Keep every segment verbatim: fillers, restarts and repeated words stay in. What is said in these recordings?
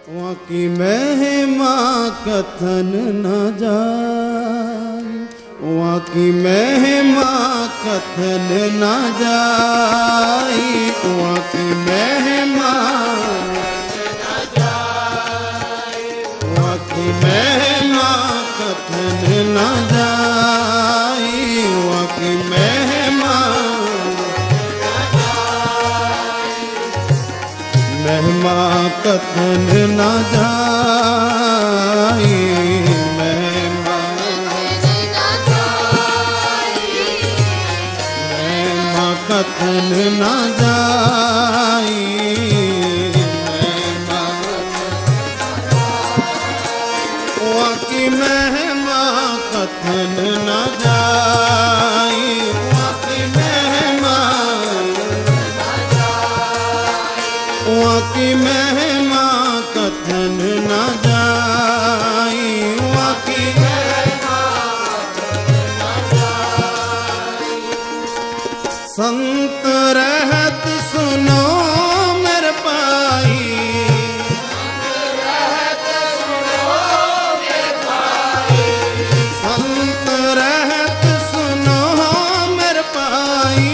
वहाँ की महिमा कथन न जाए, वहाँ की महिमा कथन न जाए, वहाँ की महिमा वहाँ की महिमा कथन न जाए, वहाँ की महिमा महिमा कथन न जाए, महिमा महिमा कथन न जाए, महिमा वहाँ की महिमा कथन न जाए, वहाँ की महिमा वहाँ की महिमा कथन न जाए, वहाँ की महिमा कथन न जाए। संत रहत सुनो मेरे पाई, संत रहत सुनो मेरे पाई,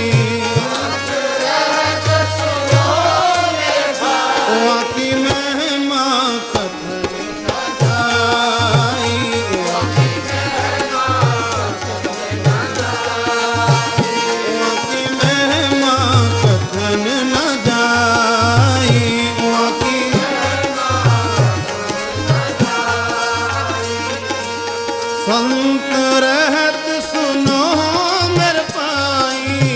वहाँ की महिमा कथन न जाए, वहाँ की महिमा कथन न जाए, वहाँ की महिमा कथन न जाए, वहाँ की महिमा कथन न जाए। संत रहत सुनो मेरे पाई,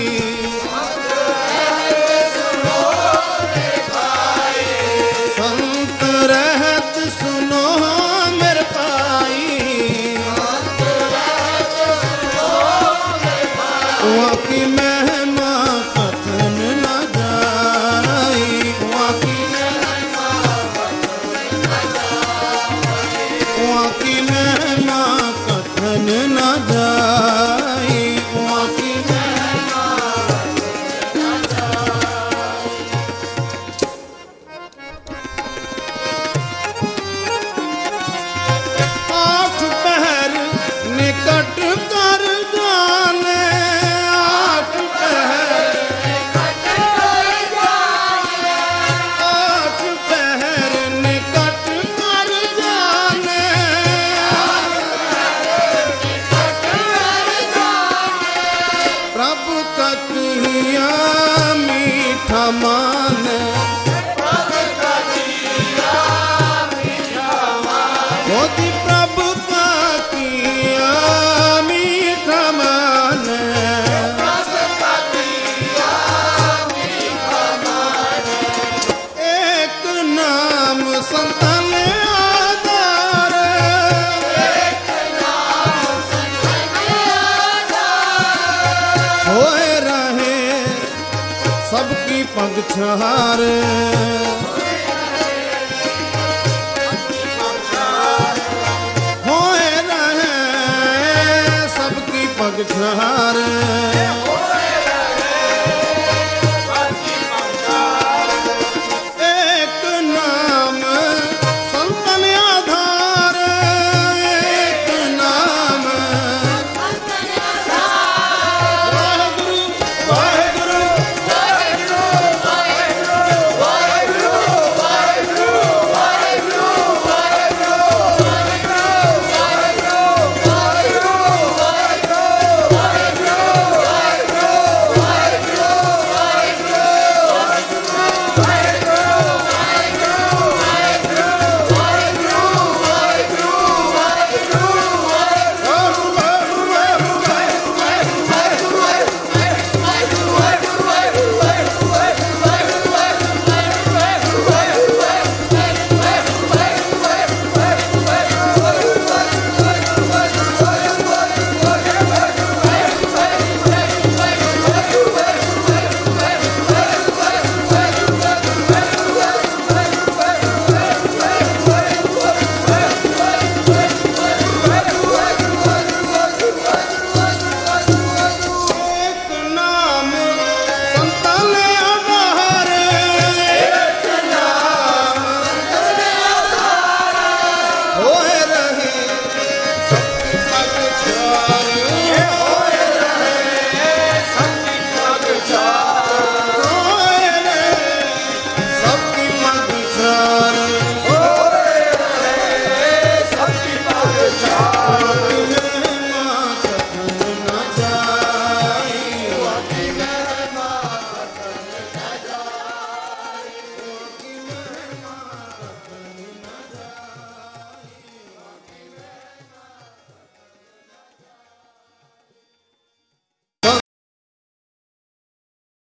संत रहत सुनो मेरे पाई, वहाँ की महिमा कथन न जाए, वहाँ की महिमा कथन न जाए, वहाँ की महिमा कथन न जाए, वहाँ की महिमा कथन न जाए। आठ पहर निकट कर जाने, आठ पहर निकट कर जाने, आठ पहर निकट कर जाने, आठ पहर निकट कर जाने। प्रभु कथिया मीठा माने, प्रभु कथिया मीठा माने, मोदी प्रभु का किया मीठा माने, प्रभु का किया मीठा माने। एक नाम संतन आधार, एक नाम संतन आधार, होए रहे सबकी पगछार, होए रहे सबकी पगछार।